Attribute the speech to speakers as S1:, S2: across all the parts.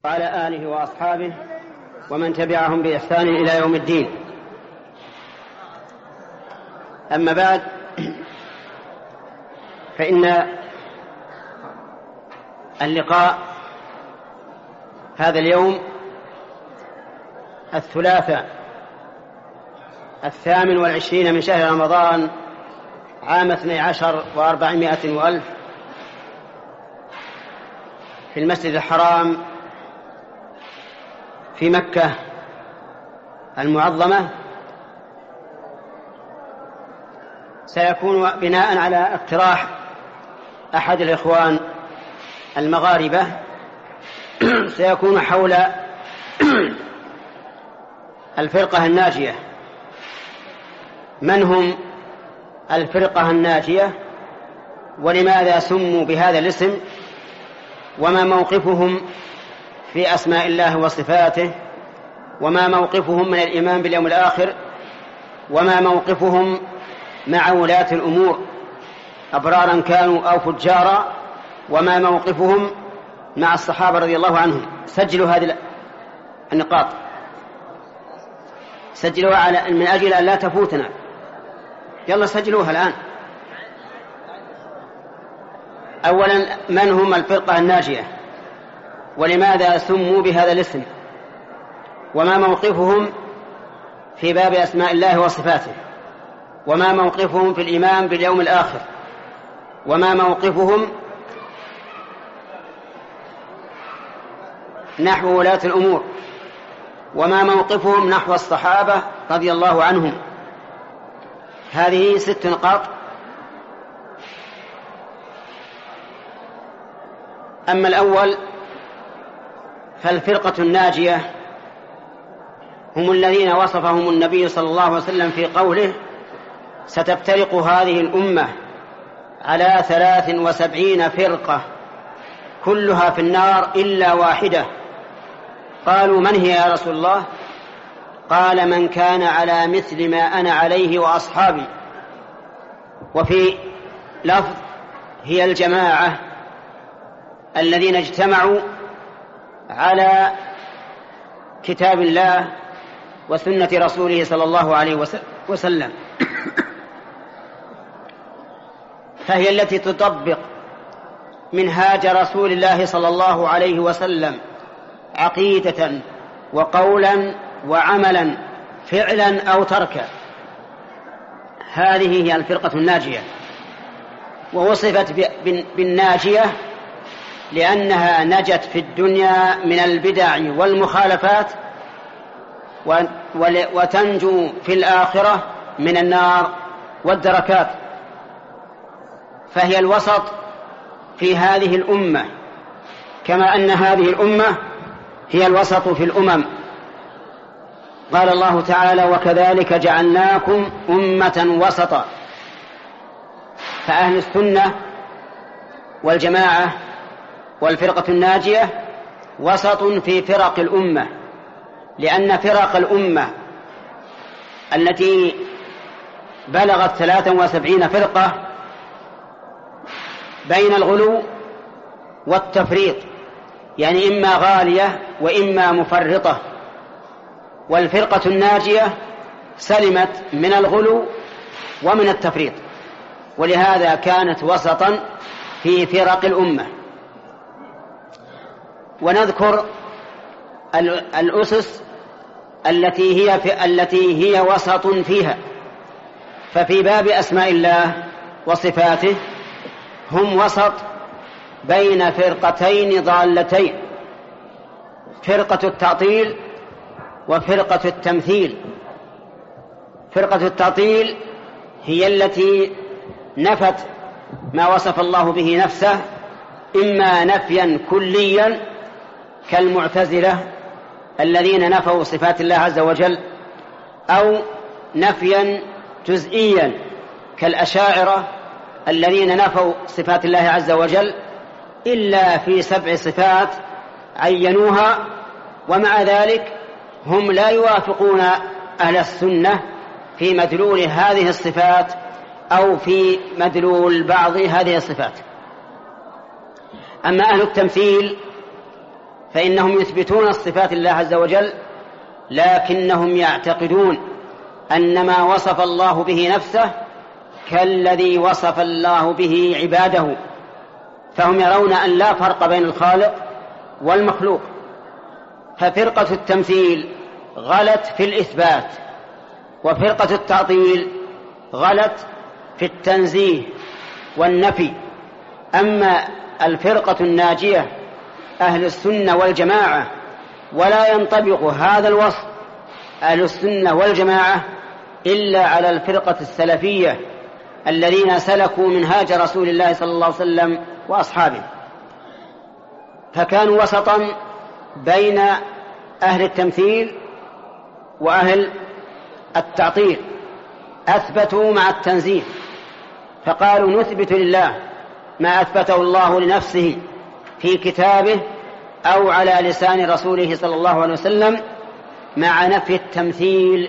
S1: وعلى آله وأصحابه ومن تبعهم بإحسان إلى يوم الدين. أما بعد، فإن اللقاء هذا اليوم الثلاثاء 28 من شهر رمضان عام 12,400 في المسجد الحرام في مكة المعظمة، سيكون بناء على اقتراح أحد الإخوان المغاربة، سيكون حول الفرقة الناجية. من هم الفرقة الناجية ولماذا سموا بهذا الاسم، وما موقفهم في أسماء الله وصفاته، وما موقفهم من الإيمان باليوم الآخر، وما موقفهم مع ولاة الأمور أبرارا كانوا أو فجارا، وما موقفهم مع الصحابة رضي الله عنهم. سجلوا هذه النقاط، سجلوها من أجل أن لا تفوتنا. يلا سجلوها الآن. أولا، من هم الفرقة الناجية ولماذا سموا بهذا الاسم، وما موقفهم في باب أسماء الله وصفاته، وما موقفهم في الإيمان باليوم الآخر، وما موقفهم نحو ولاة الأمور، وما موقفهم نحو الصحابة رضي الله عنهم. هذه 6 نقاط. أما الأول فالفرقة الناجية هم الذين وصفهم النبي صلى الله عليه وسلم في قوله: ستفترق هذه الأمة على 73 فرقة كلها في النار إلا واحدة. قالوا: من هي يا رسول الله؟ قال: من كان على مثل ما أنا عليه وأصحابي. وفي لفظ: هي الجماعة الذين اجتمعوا على كتاب الله وسنة رسوله صلى الله عليه وسلم، فهي التي تطبق منهاج رسول الله صلى الله عليه وسلم عقيدة وقولا وعملا، فعلا أو تركا. هذه هي الفرقة الناجية، ووصفت بالناجية لأنها نجت في الدنيا من البدع والمخالفات، وتنجو في الآخرة من النار والدركات. فهي الوسط في هذه الأمة، كما أن هذه الأمة هي الوسط في الأمم. قال الله تعالى: وكذلك جعلناكم أمة وسطا. فأهل السنة والجماعة والفرقة الناجية وسط في فرق الأمة، لأن فرق الأمة التي بلغت 73 فرقة بين الغلو والتفريط، يعني إما غالية وإما مفرطة. والفرقة الناجية سلمت من الغلو ومن التفريط، ولهذا كانت وسطا في فرق الأمة. ونذكر الأسس التي هي وسط فيها. ففي باب أسماء الله وصفاته هم وسط بين فرقتين ضالتين: فرقة التعطيل وفرقة التمثيل. فرقة التعطيل هي التي نفت ما وصف الله به نفسه، إما نفيا كليا كالمعتزلة الذين نفوا صفات الله عز وجل، أو نفيا جزئيا كالأشاعرة الذين نفوا صفات الله عز وجل إلا في 7 صفات عينوها، ومع ذلك هم لا يوافقون أهل السنة في مدلول هذه الصفات أو في مدلول بعض هذه الصفات. أما أهل التمثيل فإنهم يثبتون الصفات لله عز وجل، لكنهم يعتقدون أن ما وصف الله به نفسه كالذي وصف الله به عباده، فهم يرون أن لا فرق بين الخالق والمخلوق. ففرقة التمثيل غلت في الإثبات، وفرقة التعطيل غلت في التنزيه والنفي. أما الفرقة الناجية أهل السنة والجماعة، ولا ينطبق هذا الوصف أهل السنة والجماعة إلا على الفرقة السلفية الذين سلكوا منهاج رسول الله صلى الله عليه وسلم وأصحابه، فكانوا وسطا بين أهل التمثيل وأهل التعطيل، أثبتوا مع التنزيه، فقالوا نثبت لله ما أثبته الله لنفسه في كتابه أو على لسان رسوله صلى الله عليه وسلم مع نفي التمثيل،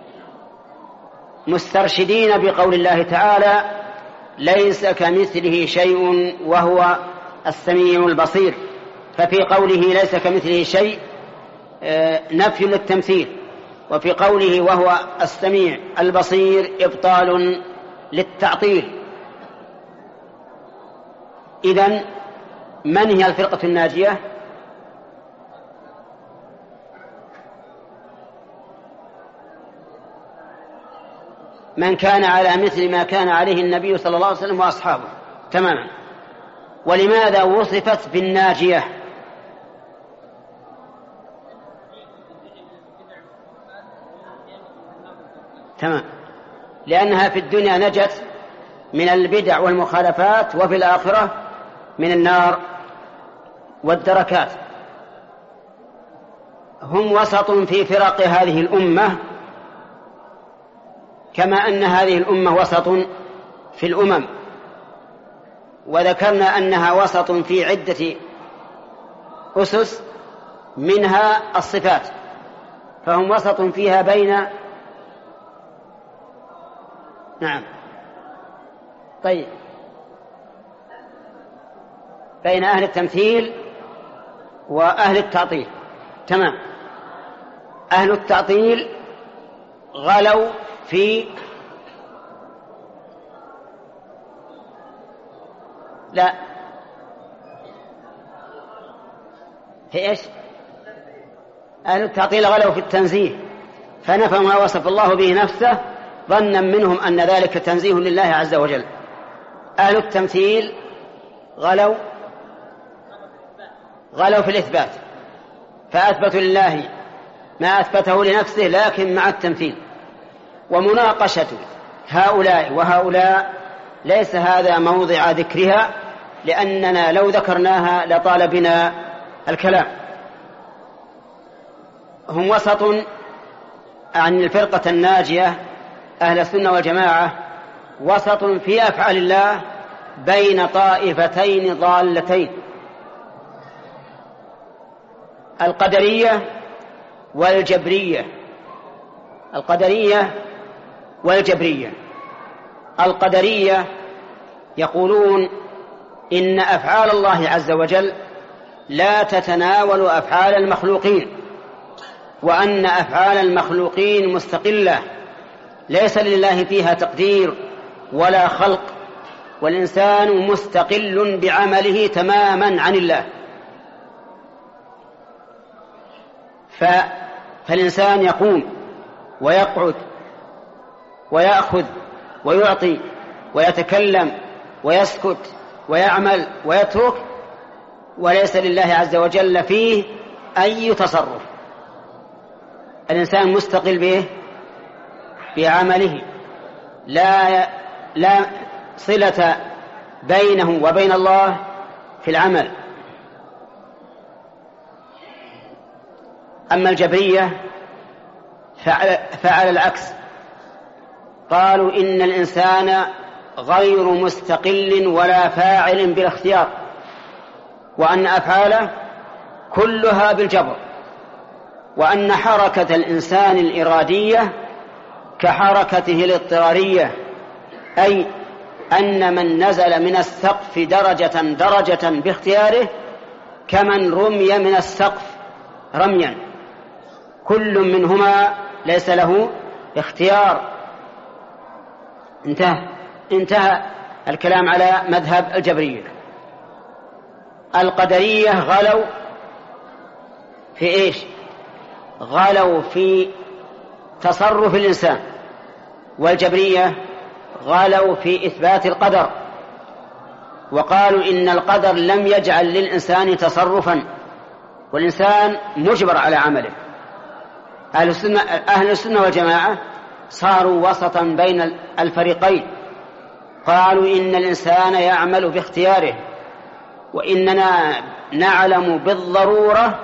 S1: مسترشدين بقول الله تعالى ليس كمثله شيء وهو السميع البصير. ففي قوله ليس كمثله شيء نفي للتمثيل، وفي قوله وهو السميع البصير إبطال للتعطيل. إذن من هي الفرقة الناجية؟ من كان على مثل ما كان عليه النبي صلى الله عليه وسلم وأصحابه تماما. ولماذا وصفت بالناجية؟ تمام، لأنها في الدنيا نجت من البدع والمخالفات، وفي الآخرة من النار والدركات. هم وسط في فرق هذه الأمة، كما أن هذه الأمة وسط في الأمم، وذكرنا أنها وسط في عدة أسس منها الصفات، فهم وسط فيها بين طيب بين أهل التمثيل وأهل التعطيل. تمام. أهل التعطيل غلوا في في إيش؟ أهل التعطيل غلوا في التنزيه، فنفوا ما وصف الله به نفسه ظنا منهم أن ذلك تنزيه لله عز وجل. أهل التمثيل غلوا في الإثبات، فأثبتوا لله ما أثبته لنفسه لكن مع التمثيل. ومناقشة هؤلاء وهؤلاء ليس هذا موضع ذكرها، لأننا لو ذكرناها لطال بنا الكلام. هم وسط عن الفرقة الناجية أهل السنة والجماعة، وسط في أفعال الله بين طائفتين ضالتين، القدرية والجبرية. القدرية يقولون إن أفعال الله عز وجل لا تتناول أفعال المخلوقين، وأن أفعال المخلوقين مستقلة ليس لله فيها تقدير ولا خلق، والإنسان مستقل بعمله تماما عن الله. فالإنسان يقوم ويقعد ويأخذ ويعطي ويتكلم ويسكت ويعمل ويترك، وليس لله عز وجل فيه أي تصرف. الإنسان مستقل به بعمله، لا صلة بينه وبين الله في العمل. أما الجبرية فعل العكس، قالوا إن الإنسان غير مستقل ولا فاعل بالاختيار، وأن أفعاله كلها بالجبر، وأن حركة الإنسان الإرادية كحركته الاضطرارية، أي أن من نزل من السقف درجة باختياره كمن رمي من السقف رميا، كل منهما ليس له اختيار. انتهى الكلام على مذهب الجبرية. القدرية غلوا في إيش؟ غلوا في تصرف الإنسان، والجبرية غلوا في إثبات القدر، وقالوا إن القدر لم يجعل للإنسان والإنسان مجبر على عمله. أهل السنة والجماعة صاروا وسطا بين الفريقين، قالوا إن الإنسان يعمل باختياره، وإننا نعلم بالضرورة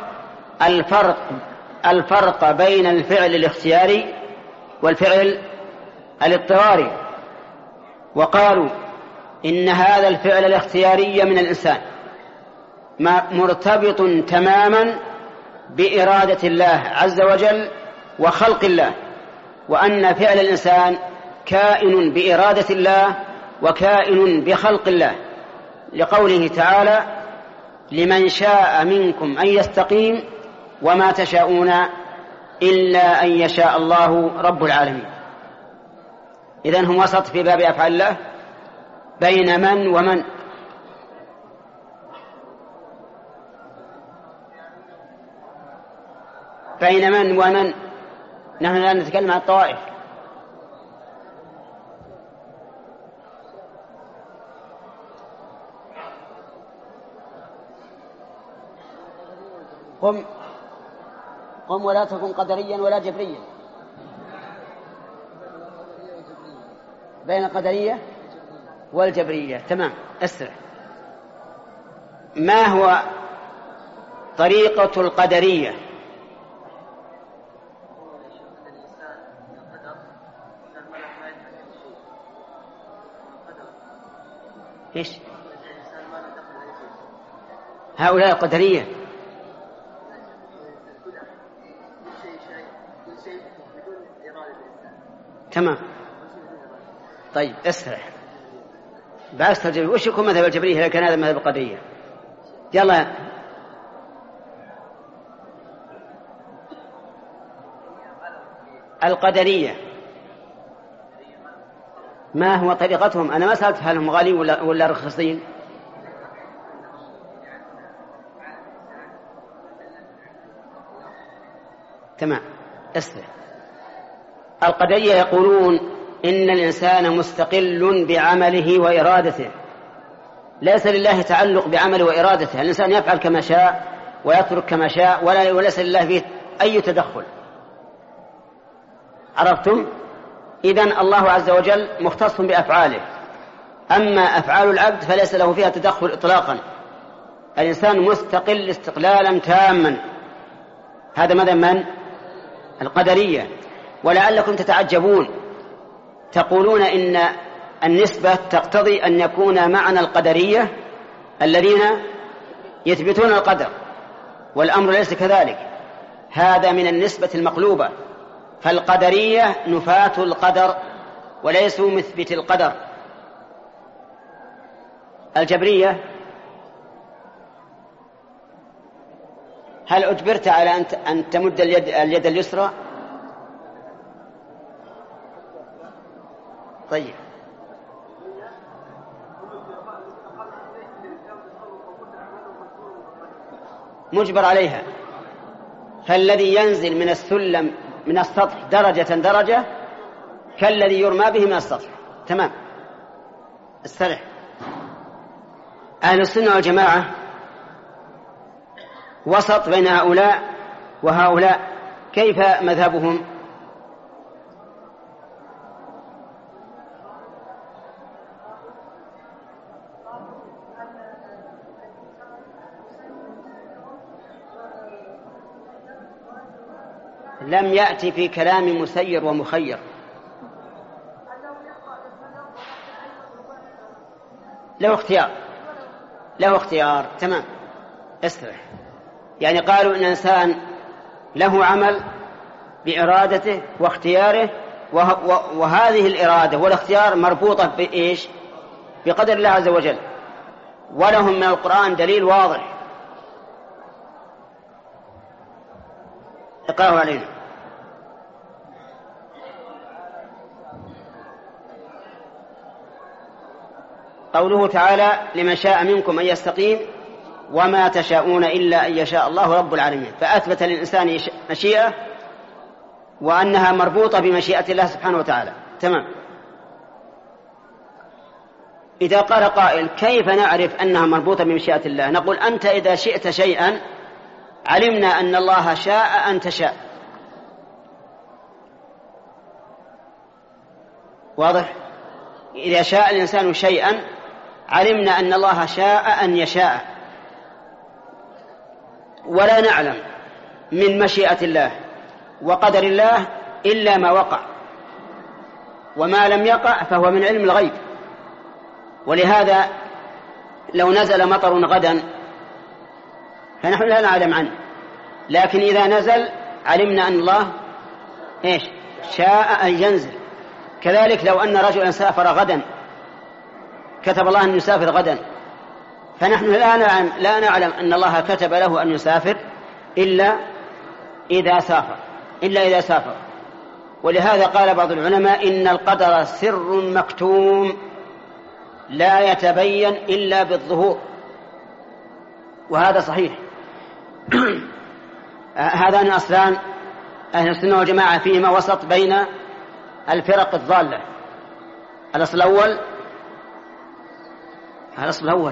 S1: الفرق بين الفعل الاختياري والفعل الاضطراري. وقالوا إن هذا الفعل الاختياري من الإنسان مرتبط تماما بإرادة الله عز وجل وخلق الله، وأن فعل الإنسان كائن بإرادة الله وكائن بخلق الله، لقوله تعالى: لمن شاء منكم أن يستقيم وما تشاءون إلا أن يشاء الله رب العالمين. إذن هم وسط في باب أفعال الله بين من ومن. بين من ومن. نحن لا نتكلم عن الطوائف. قم ولا تكن قدريا ولا جبريا. بين القدرية والجبرية. تمام. أسرع. ما هو طريقة القدرية؟ إيش؟ هؤلاء القدرية. تمام. طيب اسرع. بأسترجل وش يكون مذهب الجبرية إذا كان هذا مذهب القدرية؟ يلا. القدرية ما هو طريقتهم؟ أنا ما سألت هل هم غالين ولا رخصين. تمام. اسرع. القدرية يقولون إن الإنسان مستقل بعمله وإرادته، ليس لله تعلق بعمله وإرادته. الإنسان يفعل كما شاء ويترك كما شاء وليس لله فيه أي تدخل. عرفتم؟ إذن الله عز وجل مختص بأفعاله، أما أفعال العبد فليس له فيها تدخل إطلاقا. الإنسان مستقل استقلالا تاما. هذا ماذا من؟ القدرية. ولعلكم تتعجبون، تقولون إن النسبة تقتضي أن يكون معنى القدرية الذين يثبتون القدر، والأمر ليس كذلك. هذا من النسبة المقلوبة، فالقدرية نفاة القدر وليسوا مثبت القدر. الجبرية هل أجبرت على أن تمد اليد اليسرى؟ طيب. مجبر عليها، فالذي ينزل من السلم من السطح درجة كالذي يرمى به من السطح. تمام. استرح. أهل السنة والجماعة وسط بين هؤلاء وهؤلاء. كيف مذهبهم؟ لم يأتي في كلام مسير ومخير. له اختيار. تمام. اسرع. يعني قالوا إن الإنسان له عمل بإرادته واختياره، وهذه الإرادة والاختيار مربوطة بإيش؟ بقدر الله عز وجل. ولهم من القرآن دليل واضح اقرأه علينا. قوله تعالى لمن شاء منكم أن يستقيم وما تشاءون إلا أن يشاء الله رب العالمين، فأثبت للإنسان مشيئة وأنها مربوطة بمشيئة الله سبحانه وتعالى. تمام. إذا قال قائل كيف نعرف أنها مربوطة بمشيئة الله؟ نقول أنت إذا شئت شيئا علمنا أن الله شاء أن تشاء. واضح؟ إذا شاء الإنسان شيئا علمنا أن الله شاء أن يشاء، ولا نعلم من مشيئة الله وقدر الله إلا ما وقع، وما لم يقع فهو من علم الغيب. ولهذا لو نزل مطر غدا فنحن لا نعلم عنه، لكن إذا نزل علمنا أن الله شاء أن ينزل. كذلك لو أن رجلا سافر غدا، كتب الله أن يسافر غدا، فنحن لا نعلم أن الله كتب له أن يسافر إلا إذا سافر. ولهذا قال بعض العلماء إن القدر سر مكتوم لا يتبين إلا بالظهور، وهذا صحيح. هذان أصلان أهل السنة والجماعة فيهما وسط بين الفرق الضالة. الأصل الأول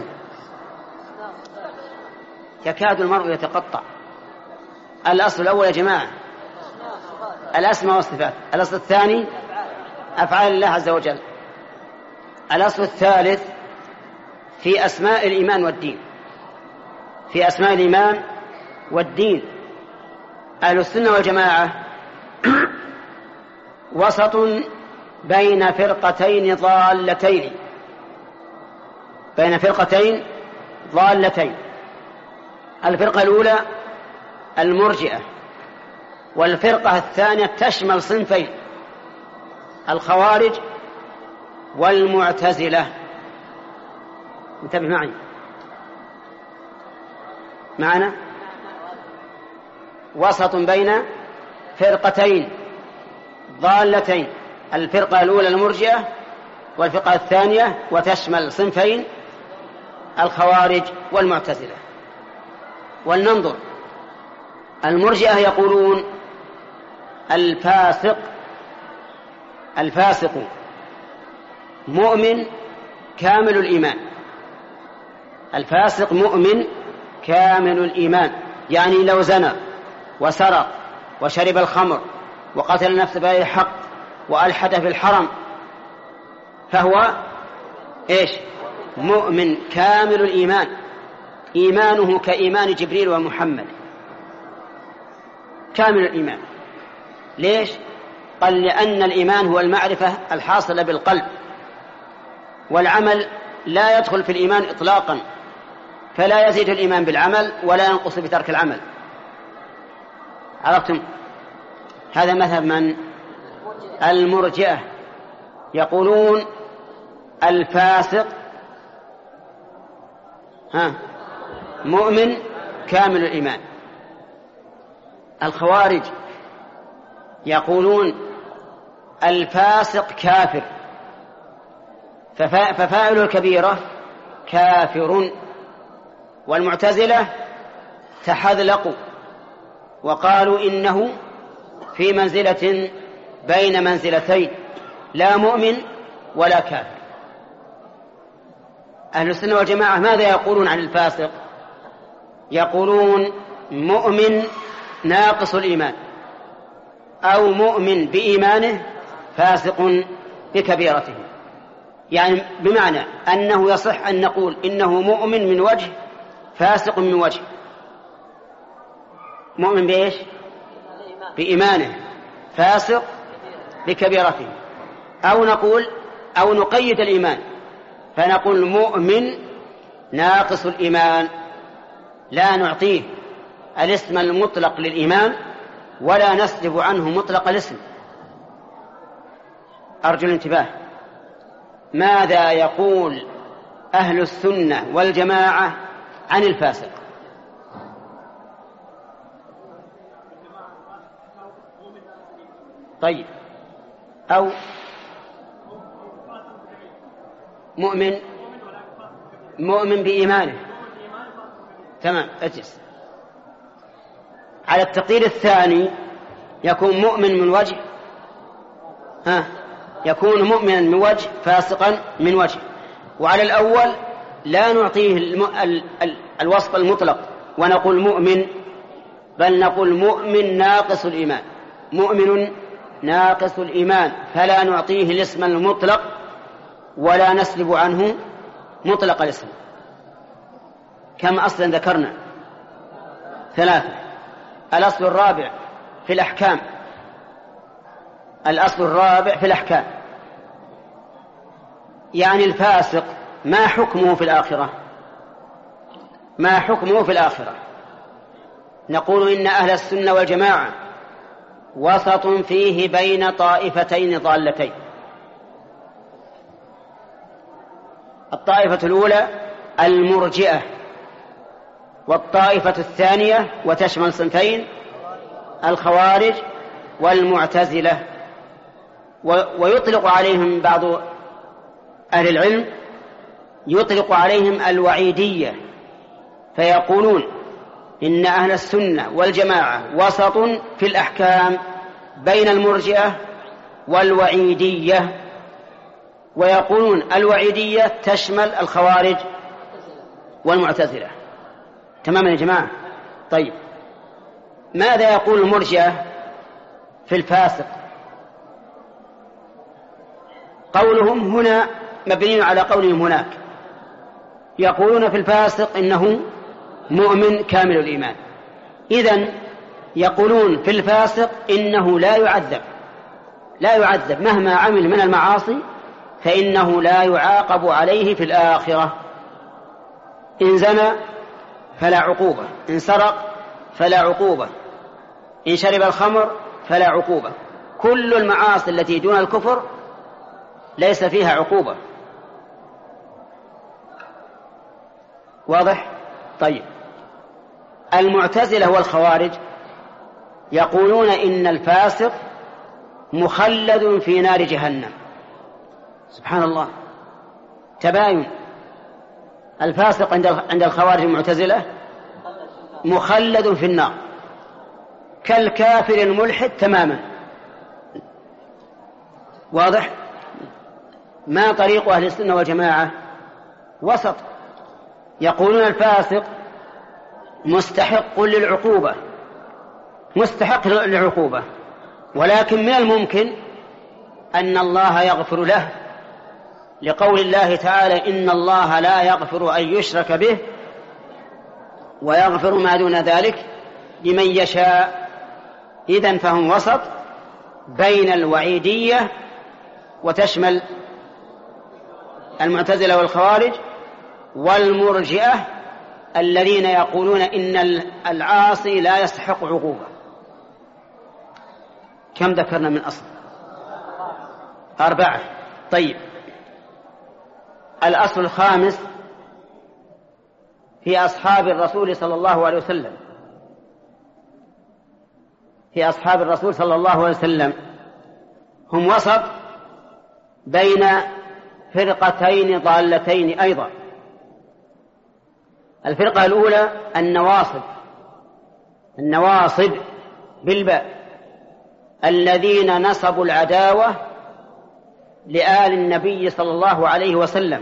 S1: يكاد المرء يتقطع. الأصل الأول يا جماعة الأسماء والصفات. الأصل الثاني أفعال الله عز وجل. الأصل الثالث في أسماء الإيمان والدين. أهل السنة والجماعة وسط بين فرقتين ضالتين. الفرقة الأولى المرجئة، والفرقة الثانية تشمل صنفين: الخوارج والمعتزلة. انتبه معنا وسط بين فرقتين ضالتين، الفرقة الأولى المرجئة، والفرقة الثانية وتشمل صنفين: الخوارج والمعتزلة. ولننظر. المرجئة يقولون الفاسق مؤمن كامل الإيمان. الفاسق مؤمن كامل الإيمان، يعني لو زنى وسرق وشرب الخمر وقتل النفس بغير حق وألحد في الحرم فهو مؤمن كامل الإيمان، إيمانه كإيمان جبريل ومحمد، كامل الإيمان. ليش؟ قال لأن الإيمان هو المعرفة الحاصلة بالقلب، والعمل لا يدخل في الإيمان إطلاقا، فلا يزيد الإيمان بالعمل ولا ينقص بترك العمل. عرفتم؟ هذا مذهب من؟ المرجئة. يقولون الفاسق مؤمن كامل الإيمان. الخوارج يقولون الفاسق كافر، ففاعل الكبيرة كافر. والمعتزلة تحذلقوا وقالوا إنه في منزلة بين منزلتين، لا مؤمن ولا كافر. أهل السنة والجماعة ماذا يقولون عن الفاسق؟ يقولون مؤمن ناقص الإيمان، أو مؤمن بإيمانه فاسق بكبيرته. يعني بمعنى أنه يصح أن نقول إنه مؤمن من وجه، فاسق من وجه. مؤمن بإيش؟ بإيمانه، فاسق بكبيرته. أو نقيد الإيمان فنقول مؤمن ناقص الإيمان، لا نعطيه الاسم المطلق للإيمان ولا نسلب عنه مطلق الاسم. أرجو الانتباه. ماذا يقول أهل السنة والجماعة عن الفاسق؟ طيب، أو مؤمن بإيمانه. تمام، اجلس. على التقدير الثاني يكون مؤمن من وجه، يكون مؤمنا من وجه، فاسقا من وجه. وعلى الأول لا نعطيه الوصف المطلق ونقول مؤمن، بل نقول مؤمن ناقص الإيمان، مؤمن ناقص الإيمان، فلا نعطيه الاسم المطلق ولا نسلب عنه مطلق الاسم. كم أصلا ذكرنا؟ 3. الأصل الرابع في الأحكام، الأصل الرابع في الأحكام، يعني الفاسق ما حكمه في الآخرة؟ ما حكمه في الآخرة؟ نقول إن أهل السنة والجماعة وسط فيه بين طائفتين ضالتين. الطائفة الأولى المرجئة، والطائفة الثانية وتشمل صنفين الخوارج والمعتزلة. ويطلق عليهم بعض أهل العلم يطلق عليهم الوعيدية، فيقولون إن أهل السنة والجماعة وسط في الأحكام بين المرجئة والوعيدية. ويقولون الوعيدية تشمل الخوارج والمعتزلة. تماما يا جماعة؟ طيب، ماذا يقول المرجئة في الفاسق؟ قولهم هنا مبني على قولهم هناك، يقولون في الفاسق إنه مؤمن كامل الإيمان. إذن يقولون في الفاسق إنه لا يعذب مهما عمل من المعاصي، فإنه لا يعاقب عليه في الآخرة. إن زنى فلا عقوبة، إن سرق فلا عقوبة، إن شرب الخمر فلا عقوبة. كل المعاصي التي دون الكفر ليس فيها عقوبة. واضح؟ طيب، المعتزلة والخوارج يقولون إن الفاسق مخلد في نار جهنم. سبحان الله، تباين. الفاسق عند الخوارج المعتزلة مخلد في النار كالكافر الملحد تماما. واضح؟ ما طريق أهل السنة والجماعة؟ وسط. يقولون الفاسق مستحق للعقوبة، ولكن من الممكن أن الله يغفر له، لقول الله تعالى إن الله لا يغفر أن يشرك به ويغفر ما دون ذلك لمن يشاء. إذن فهم وسط بين الوعيدية وتشمل المعتزلة والخوارج والمرجئة الذين يقولون إن العاصي لا يستحق عقوبة. كم ذكرنا من أصل؟ 4. طيب، الأصل الخامس في أصحاب الرسول صلى الله عليه وسلم. في أصحاب الرسول صلى الله عليه وسلم هم وسط بين فرقتين ضالتين أيضا. الفرقة الأولى النواصب بالباء، الذين نصبوا العداوة لآل النبي صلى الله عليه وسلم،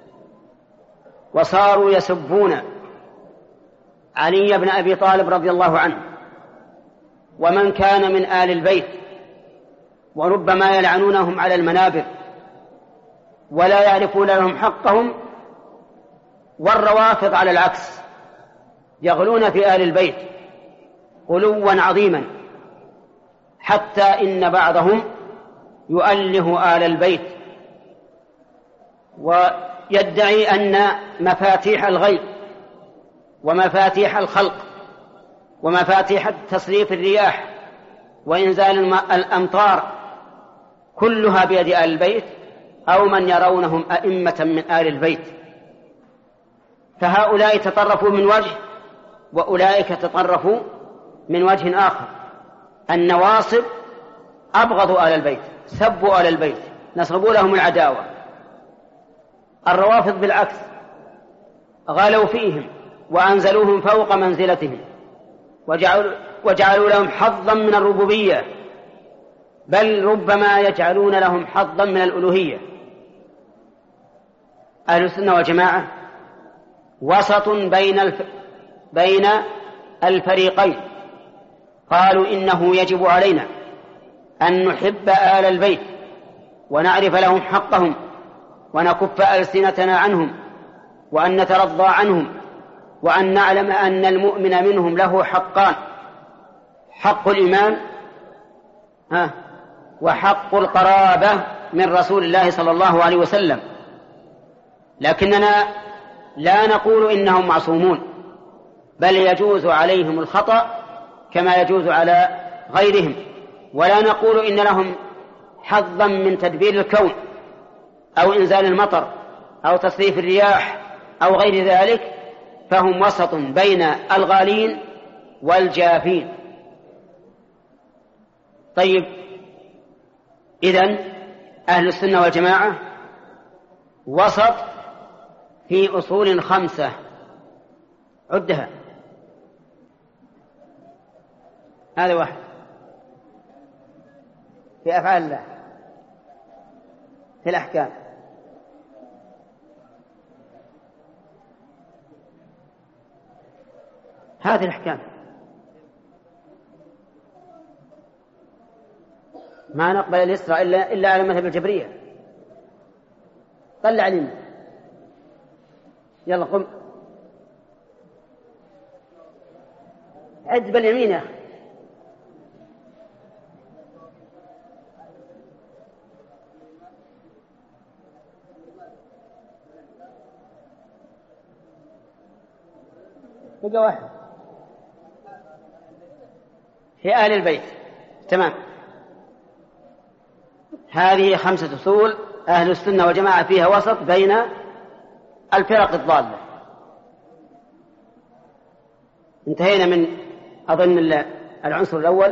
S1: وصاروا يسبون علي بن أبي طالب رضي الله عنه ومن كان من آل البيت، وربما يلعنونهم على المنابر ولا يعرفون لهم حقهم. والروافض على العكس يغلون في آل البيت غلوا عظيما، حتى إن بعضهم يؤله آل البيت ويدعي أن مفاتيح الغيب ومفاتيح الخلق ومفاتيح تصريف الرياح وإنزال الأمطار كلها بيد آل البيت، أو من يرونهم أئمة من آل البيت. فهؤلاء تطرفوا من وجه وأولئك تطرفوا من وجه آخر. النواصب أبغضوا آل البيت، سبوا آل البيت، نصبوا لهم العداوة. الروافض بالعكس غالوا فيهم وأنزلوهم فوق منزلتهم وجعلوا لهم حظا من الربوبية، بل ربما يجعلون لهم حظا من الألوهية. أهل السنة والجماعة وسط بين الفريقين. قالوا إنه يجب علينا أن نحب آل البيت ونعرف لهم حقهم ونكف ألسنتنا عنهم وأن نترضى عنهم وأن نعلم أن المؤمن منهم له حقان: حق الإيمان وحق القرابة من رسول الله صلى الله عليه وسلم. لكننا لا نقول إنهم معصومون، بل يجوز عليهم الخطأ كما يجوز على غيرهم، ولا نقول إن لهم حظا من تدبير الكون أو إنزال المطر أو تصريف الرياح أو غير ذلك، فهم وسط بين الغالين والجافين. طيب، إذن أهل السنة والجماعة وسط في أصول 5 عدها. هذا واحد في أفعال الله، في الأحكام، هذه الأحكام ما نقبل الإسراء إلا على مذهب الجبرية. طلع علم، يلا قم عد باليمين يا أخي. بقى واحد في آل البيت. تمام، هذه 5 أصول أهل السنة والجماعة فيها وسط بين الفرق الضالة. انتهينا من أظن العنصر الأول.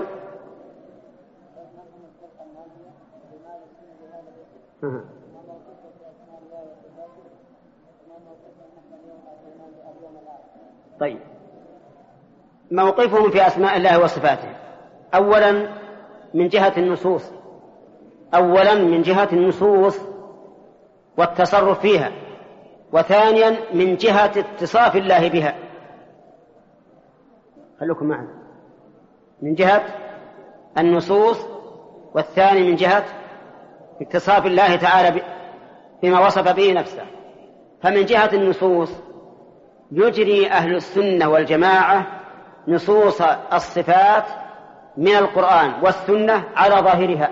S1: طيب، موقفهم في أسماء الله وصفاته. أولا من جهة النصوص والتصرف فيها، وثانيا من جهة اتصاف الله بها. خلوكم معنا، من جهة النصوص، والثاني من جهة اتصاف الله تعالى بما وصف به نفسه. فمن جهة النصوص يجري أهل السنة والجماعة نصوص الصفات من القرآن والسنة على ظاهرها.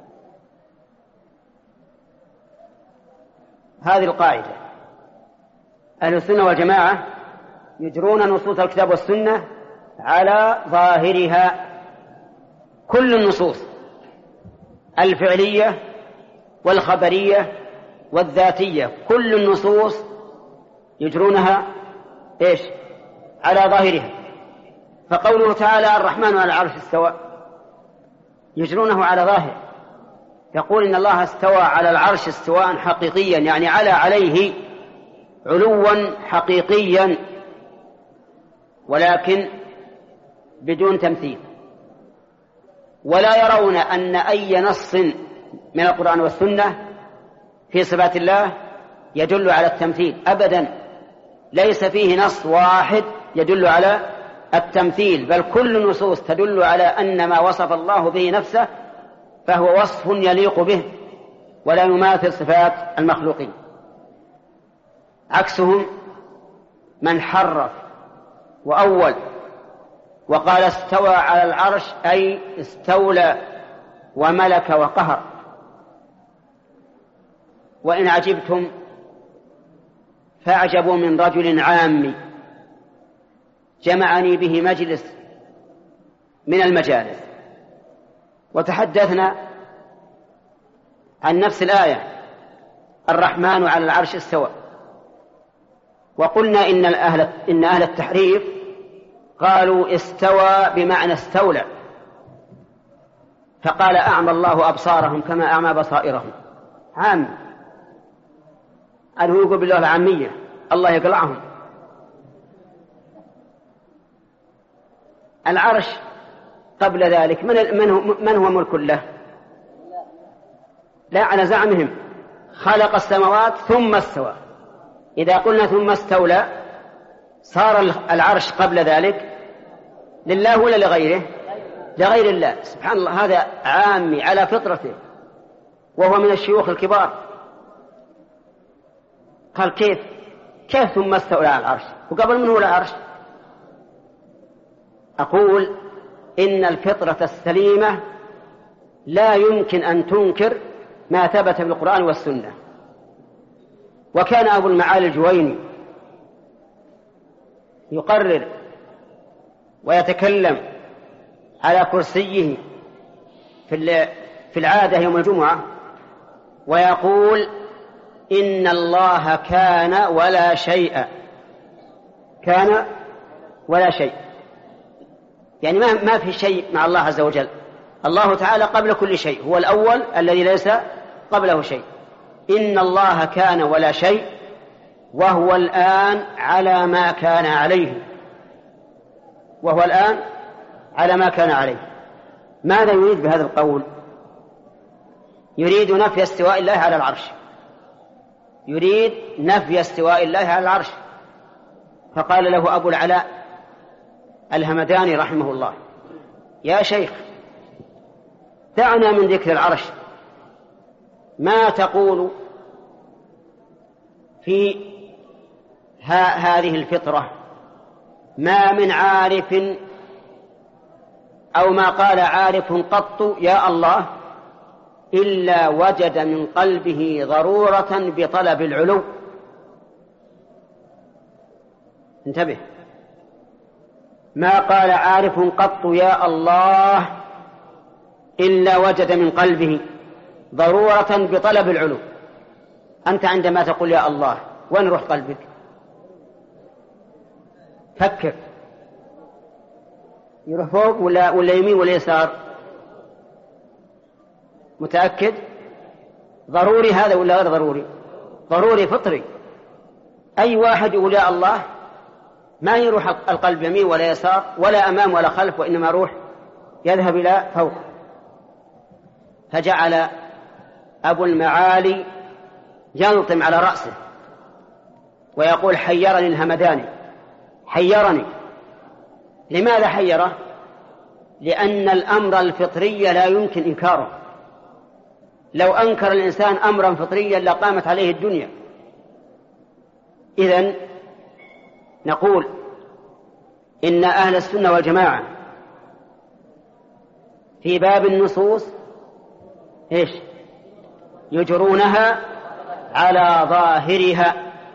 S1: هذه القاعدة، أهل السنة والجماعة يجرون نصوص الكتاب والسنة على ظاهرها. كل النصوص الفعلية والخبرية والذاتية، كل النصوص يجرونها على ظاهرها. فقوله تعالى الرحمن على العرش استوى يجرونه على ظاهر، يقول إن الله استوى على العرش استواء حقيقيا، يعني عليه علوا حقيقيا، ولكن بدون تمثيل. ولا يرون أن أي نص من القرآن والسنة في صفات الله يدل على التمثيل أبدا، ليس فيه نص واحد يدل على التمثيل، بل كل النصوص تدل على أن ما وصف الله به نفسه فهو وصف يليق به ولا يماثل صفات المخلوقين. عكسهم من حرف وأول وقال استوى على العرش، أي استولى وملك وقهر. وإن عجبتم فأعجبوا من رجل عامي جمعني به مجلس من المجالس. وتحدثنا عن نفس الآية الرحمن على العرش استوى، وقلنا إن أهل التحريف قالوا استوى بمعنى استولى، فقال أعمى الله أبصارهم كما أعمى بصائرهم. عام، هو يقول بالله العامية، الله يقلعهم. العرش قبل ذلك من هو ملك له؟ لا، على زعمهم خلق السماوات ثم استوى. إذا قلنا ثم استولى صار العرش قبل ذلك لله ولا لغيره؟ لغير الله. سبحان الله، هذا عامي على فطرته وهو من الشيوخ الكبار. قال كيف ثم استولى على العرش وقبل منه العرش؟ أقول إن الفطرة السليمة لا يمكن أن تنكر ما ثبت في القرآن والسنة. وكان أبو المعالي الجويني يقرر ويتكلم على كرسيه في العادة يوم الجمعة ويقول إن الله كان ولا شيء، كان ولا شيء، يعني ما في شيء مع الله عز وجل. الله تعالى قبل كل شيء، هو الأول الذي ليس قبله شيء. إن الله كان ولا شيء وهو الآن على ما كان عليه، وهو الآن على ما كان عليه. ماذا يريد بهذا القول؟ يريد نفي استواء الله على العرش، يريد نفي استواء الله على العرش. فقال له أبو العلاء الهمداني رحمه الله: يا شيخ، دعنا من ذكر العرش، ما تقول في هذه الفطرة؟ ما من عارف أو ما قال عارف قط يا الله إلا وجد من قلبه ضرورة بطلب العلو. انتبه، ما قال عارف قط يا الله إلا وجد من قلبه ضرورة بطلب العلو. أنت عندما تقول يا الله وين روح قلبك؟ فكر، يروح فوق ولا يمين ولا يسار؟ متأكد؟ ضروري هذا ولا غير ضروري؟ ضروري فطري. أي واحد يقول يا الله ما يروح القلب يمين ولا يسار ولا أمام ولا خلف، وإنما روح يذهب إلى فوق. فجعل أبو المعالي يلطم على رأسه ويقول: حيرني الهمداني، حيرني. لماذا حيره؟ لأن الأمر الفطري لا يمكن إنكاره. لو أنكر الإنسان أمرا فطريا لقامت عليه الدنيا. إذن نقول إن أهل السنة والجماعة في باب النصوص إيش؟ يجرونها على ظاهرها.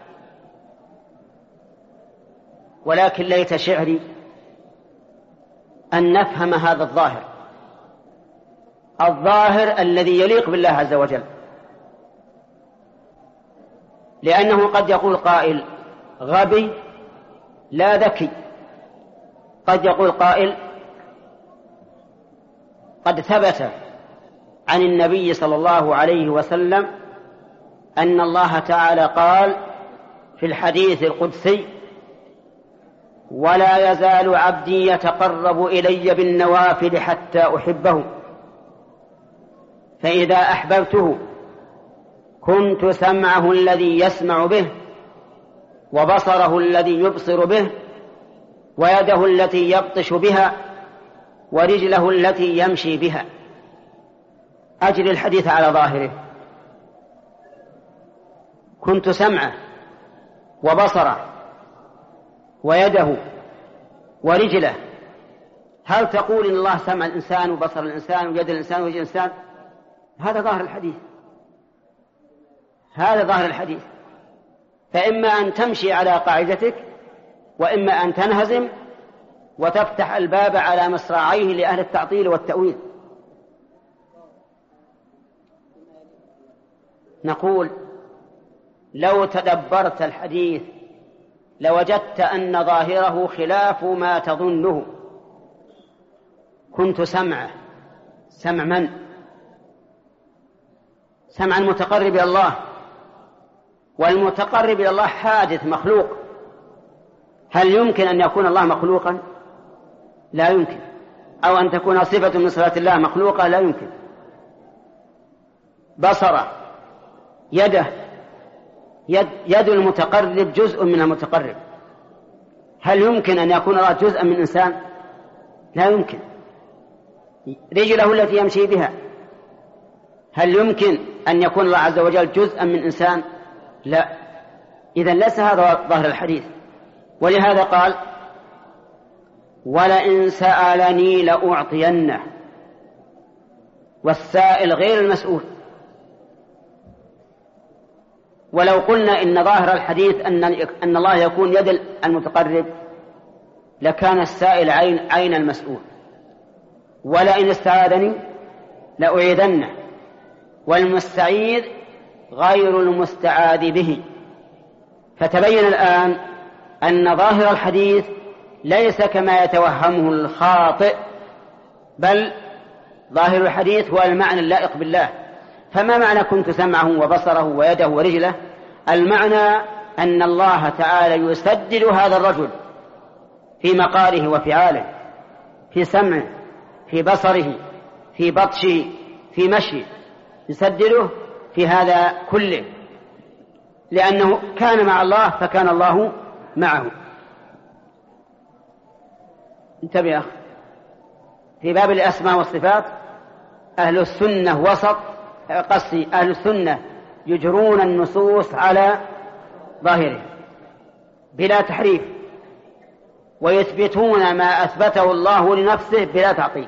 S1: ولكن ليت شعري أن نفهم هذا الظاهر الذي يليق بالله عز وجل. لأنه قد يقول قائل غبي لا ذكي، قد يقول قائل قد ثبت عن النبي صلى الله عليه وسلم أن الله تعالى قال في الحديث القدسي: ولا يزال عبدي يتقرب إلي بالنوافل حتى أحبه، فإذا أحببته كنت سمعه الذي يسمع به، وبصره الذي يبصر به، ويده التي يبطش بها، ورجله التي يمشي بها. أجل الحديث على ظاهره. كنت سمعه وبصره ويده ورجله. هل تقول إن الله سمع الإنسان وبصر الإنسان ويد الإنسان ورجل الإنسان؟ هذا ظاهر الحديث، هذا ظاهر الحديث. فإما أن تمشي على قاعدتك، وإما أن تنهزم وتفتح الباب على مصراعيه لأهل التعطيل والتأويل. نقول لو تدبرت الحديث لوجدت أن ظاهره خلاف ما تظنه. كنت سمعه، سمع من؟ سمع المتقرب إلى الله، والمتقرب إلى الله حادث مخلوق. هل يمكن أن يكون الله مخلوقا؟ لا يمكن. أو أن تكون صفة من صفات الله مخلوقة؟ لا يمكن. بصره، يده، يد المتقرب جزء من المتقرب. هل يمكن أن يكون الله جزءا من إنسان؟ لا يمكن. رجله التي يمشي بها، هل يمكن أن يكون الله عز وجل جزءا من إنسان؟ لا. إذن ليس هذا ظاهر الحديث. ولهذا قال: ولئن سألني لأعطينه. والسائل غير المسؤول. ولو قلنا إن ظاهر الحديث أن الله يكون يد المتقرب لكان السائل عين المسؤول. ولئن استعاذني لأعيذنه، والمستعيذ غير المستعاذ به. فتبين الآن أن ظاهر الحديث ليس كما يتوهمه الخاطئ، بل ظاهر الحديث هو المعنى اللائق بالله. فما معنى كنت سمعه وبصره ويده ورجله؟ المعنى أن الله تعالى يسدد هذا الرجل في مقاله وفعاله، في سمعه، في بصره، في بطشه، في مشيه، يسدده في هذا كله، لأنه كان مع الله فكان الله معه. انتبه يا أخي، في باب الأسماء والصفات أهل السنة وسط، قصدي أهل السنة يجرون النصوص على ظاهره بلا تحريف، ويثبتون ما أثبته الله لنفسه بلا تعطيل.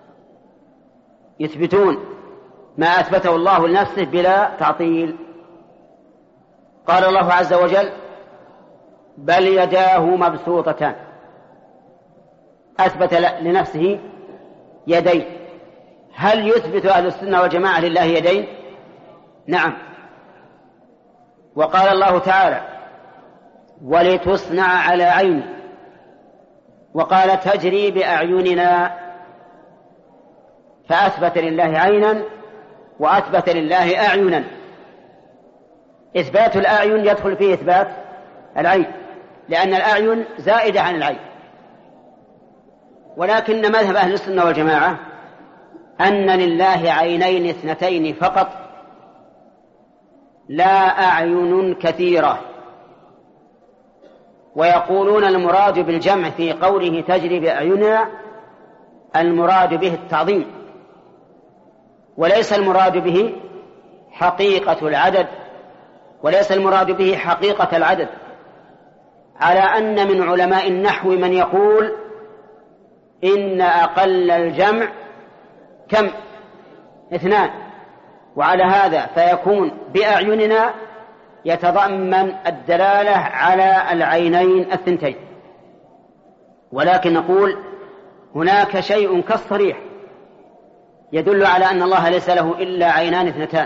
S1: يثبتون ما أثبته الله لنفسه بلا تعطيل. قال الله عز وجل: بل يداه مبسوطتان. أثبت لنفسه يدين. هل يثبت أهل السنة والجماعة لله يدين؟ نعم. وقال الله تعالى: ولتصنع على عيني. وقال: تجري بأعيننا. فأثبت لله عينا وأثبت لله أعينا. إثبات الأعين يدخل فيه إثبات العين، لأن الأعين زائدة عن العين. ولكن مذهب أهل السنة والجماعة أن لله عينين اثنتين فقط، لا أعين كثيرة. ويقولون المراد بالجمع في قوله تجري بأعيننا المراد به التعظيم، وليس المراد به حقيقة العدد، وليس المراد به حقيقة العدد. على أن من علماء النحو من يقول إن أقل الجمع كم؟ 2. وعلى هذا فيكون بأعيننا يتضمن الدلالة على العينين الثنتين. ولكن نقول هناك شيء كالصريح يدل على أن الله ليس له إلا عينان 2،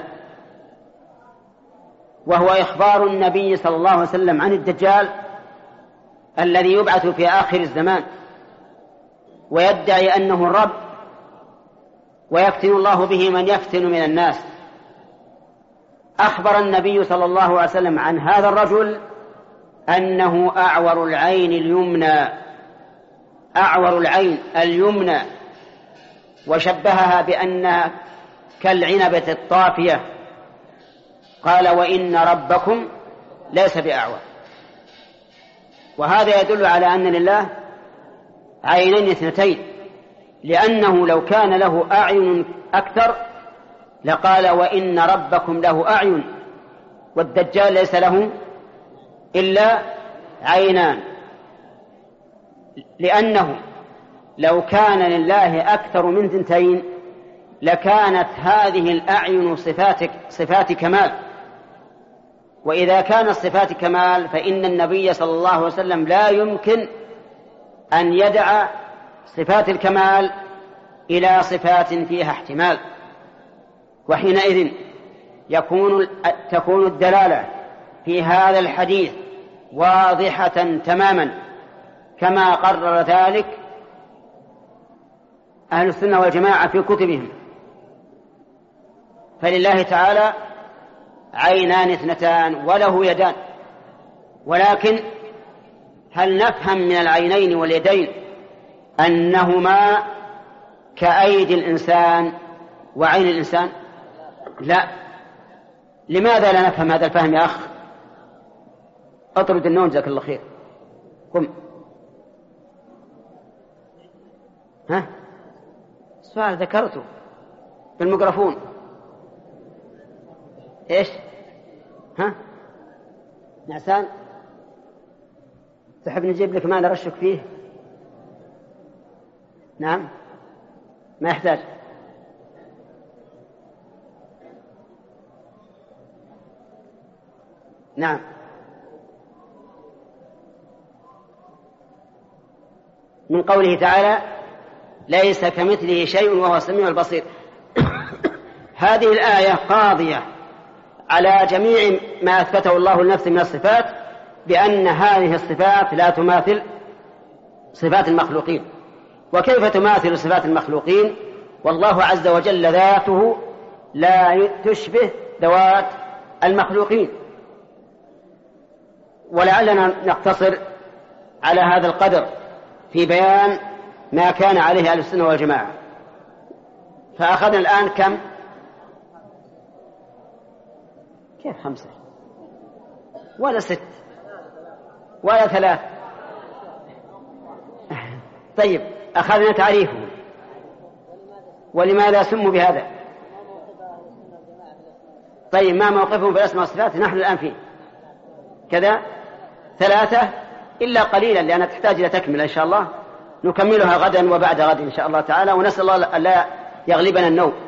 S1: وهو إخبار النبي صلى الله عليه وسلم عن الدجال الذي يبعث في آخر الزمان ويدعي أنه الرب، ويفتن الله به من يفتن من الناس. أخبر النبي صلى الله عليه وسلم عن هذا الرجل أنه أعور العين اليمنى، أعور العين اليمنى، وشبهها بأنها كالعنبة الطافية. قال: وإن ربكم ليس بأعور. وهذا يدل على أن لله عينين 2، لأنه لو كان له أعين أكثر لقال: وإن ربكم له أعين. والدجال ليس له إلا عينان، لأنه لو كان لله أكثر من 2 لكانت هذه الأعين صفات كمال. وإذا كانت صفات كمال فإن النبي صلى الله عليه وسلم لا يمكن أن يدع صفات الكمال إلى صفات فيها احتمال، وحينئذ تكون الدلالة في هذا الحديث واضحة تماما، كما قرر ذلك أهل السنة والجماعة في كتبهم. فلله تعالى عينان اثنتان وله يدان، ولكن هل نفهم من العينين واليدين أنهما كأيدي الإنسان وعين الإنسان؟ لا. لماذا لا نفهم هذا الفهم يا أخ؟ اطرد النوم جزاك الله خير. قم. ها السؤال ذكرته بالميكروفون. ايش؟ ها نعسان، تحب نجيب لك ما نرشك فيه؟ نعم ما يحتاج. نعم من قوله تعالى ليس كمثله شيء وهو السميع البصير. هذه الآية قاضية على جميع ما أثبته الله لنفسه من الصفات بأن هذه الصفات لا تماثل صفات المخلوقين. وكيف تماثل صفات المخلوقين والله عز وجل ذاته لا تشبه ذوات المخلوقين؟ ولعلنا نقتصر على هذا القدر في بيان ما كان عليه أهل السنة والجماعة. فأخذنا الآن كم؟ كيف 5 ولا 6 ولا 3؟ طيب أخذنا تعريفه ولماذا سموا بهذا. طيب ما موقفهم في الأسماء والصفات؟ نحن الآن فيه كذا 3 إلا قليلا لأنها تحتاج إلى تكمل إن شاء الله، نكملها غدا وبعد غد إن شاء الله تعالى، ونسأل الله ألا يغلبنا النوم.